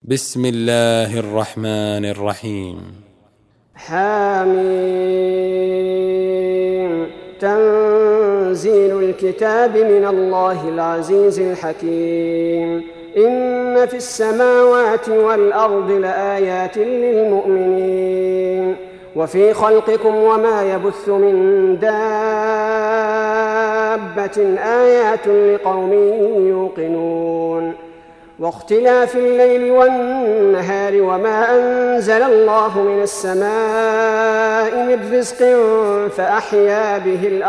بسم الله الرحمن الرحيم. حميم. تنزيل الكتاب من الله العزيز الحكيم. إن في السماوات والأرض لآيات للمؤمنين وفي خلقكم وما يبث من دابة آيات لقوم يوقنون واختلاف الليل والنهار وما أنزل الله من السماء من رزق فأحيا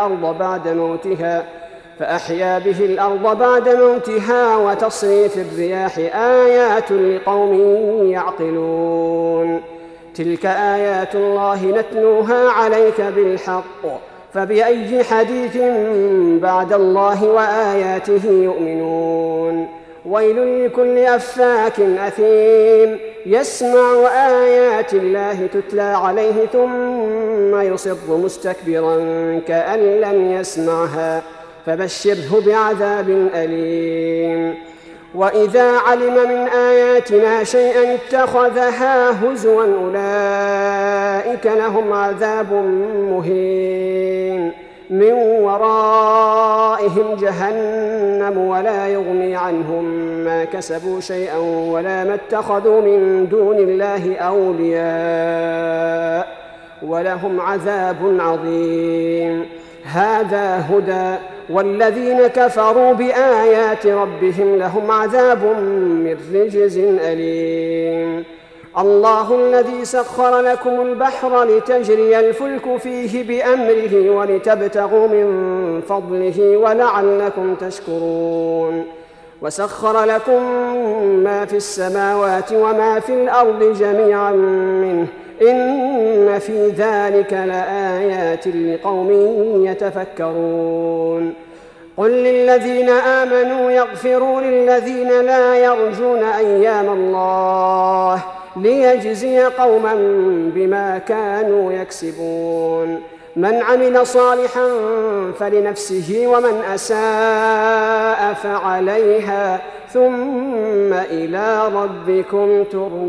به الأرض بعد موتها وتصريف الرياح آيات لقوم يعقلون. تلك آيات الله نتلوها عليك بالحق فبأي حديث بعد الله وآياته يؤمنون. ويل لكل أفاك أثيم يسمع آيات الله تتلى عليه ثم يصر مستكبرا كأن لم يسمعها فبشره بعذاب أليم. وإذا علم من آياتنا شيئا اتخذها هزوا أولئك لهم عذاب مهين من ورائهم جهنم ولا يغني عنهم ما كسبوا شيئا ولا ما اتخذوا من دون الله أولياء ولهم عذاب عظيم. هذا هدى والذين كفروا بآيات ربهم لهم عذاب من رجز أليم. الله الذي سخر لكم البحر لتجري الفلك فيه بأمره ولتبتغوا من فضله ولعلكم تشكرون. وسخر لكم ما في السماوات وما في الأرض جميعا منه إن في ذلك لآيات لقوم يتفكرون. قل للذين آمنوا يغفروا للذين لا يرجون أيام الله ليجزي قوما بما كانوا يكسبون. من عمل صالحا فلنفسه ومن أساء فعليها ثم إلى ربكم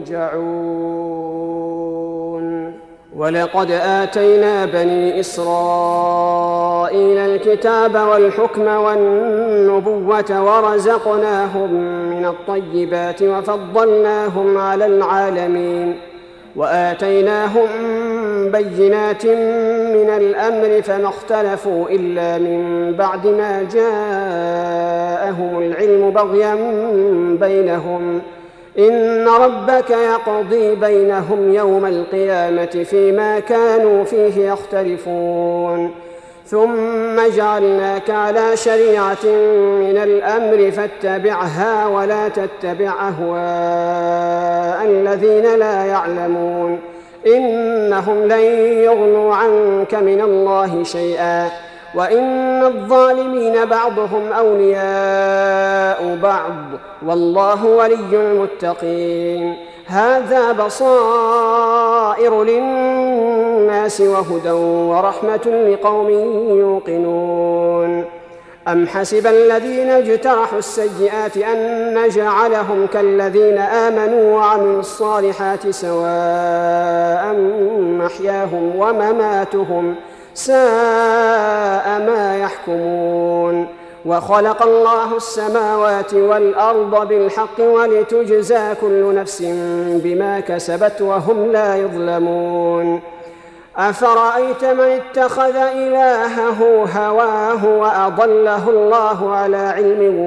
ترجعون. ولقد آتينا بني إسرائيل الكتاب والحكم والنبوة ورزقناهم من الطيبات وفضلناهم على العالمين وآتيناهم بينات من الأمر فما اختلفوا إلا من بعد ما جاءهم العلم بغيا بينهم إن ربك يقضي بينهم يوم القيامة فيما كانوا فيه يختلفون. ثم جعلناك على شريعة من الأمر فاتبعها ولا تتبع أهواء الذين لا يعلمون إنهم لن يغنوا عنك من الله شيئا وإن الظالمين بعضهم أولياء بعض والله ولي المتقين. هذا بصائر للناس وهدى ورحمة لقوم يوقنون. أم حسب الذين اجترحوا السيئات أن نجعلهم كالذين آمنوا وعملوا الصالحات سواء محياهم ومماتهم ساء ما يحكمون. وخلق الله السماوات والأرض بالحق ولتجزى كل نفس بما كسبت وهم لا يظلمون. أفرأيت من اتخذ إلهه هواه وأضله الله على علم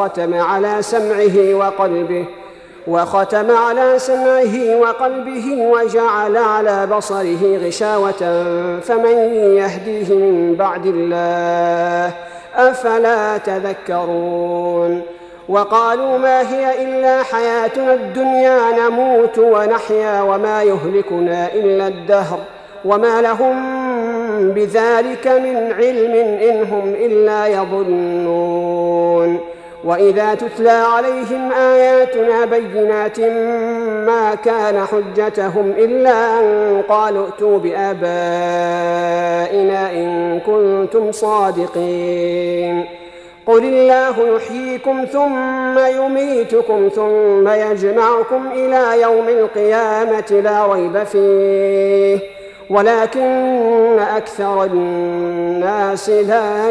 وختم على سمعه وقلبه وجعل على بصره غشاوة فمن يهديه من بعد الله أفلا تذكرون. وقالوا ما هي إلا حياتنا الدنيا نموت ونحيا وما يهلكنا إلا الدهر وما لهم بذلك من علم إن هم إلا يظنون. وإذا تتلى عليهم آياتنا بينات ما كان حجتهم إلا أن قالوا ائتوا بآبائنا إن كنتم صادقين. قل الله يحييكم ثم يميتكم ثم يجمعكم إلى يوم القيامة لا ريب فيه ولكن أكثر الناس لا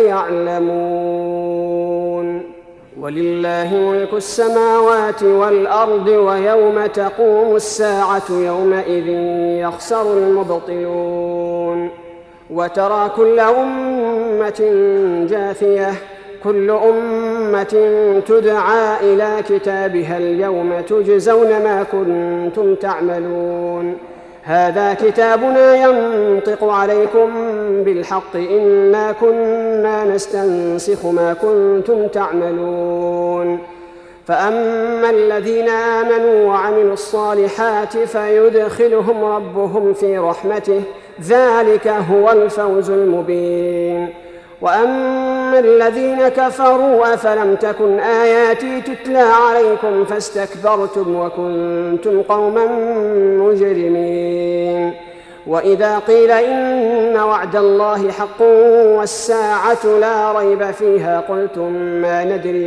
يعلمون. ولله ملك السماوات والأرض ويوم تقوم الساعة يومئذ يخسر المبطلون. وترى كل أمة جاثية كل أمة تدعى إلى كتابها اليوم تجزون ما كنتم تعملون. هذا كتابنا ينطق عليكم بالحق إنا كنا نستنسخ ما كنتم تعملون. فأما الذين آمنوا وعملوا الصالحات فيدخلهم ربهم في رحمته ذلك هو الفوز المبين. وأما الذين كفروا أفلم تكن آياتي تتلى عليكم فاستكبرتم وكنتم قوما مجرمين. وإذا قيل إن وعد الله حق والساعة لا ريب فيها قلتم ما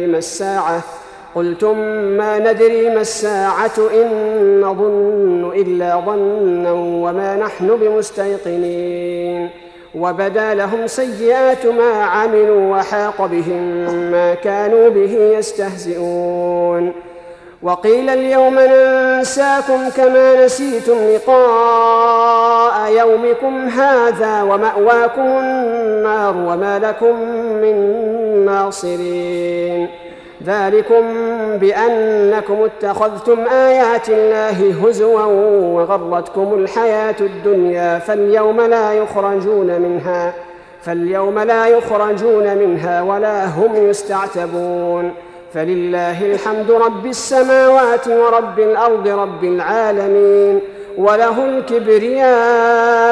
ندري ما الساعة إن نظن إلا ظنا وما نحن بمستيقنين. وبدا لهم سيئات ما عملوا وحاق بهم ما كانوا به يستهزئون. وقيل اليوم ننساكم كما نسيتم لقاء يومكم هذا ومأواكم النار وما لكم من ناصرين. ذلكم بأنكم اتخذتم آيات الله هزوا وغرتكم الحياة الدنيا فاليوم لا يخرجون منها ولا هم يستعتبون. فلله الحمد رب السماوات ورب الأرض رب العالمين وله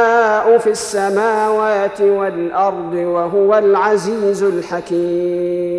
الكبرياء في السماوات والأرض وهو العزيز الحكيم.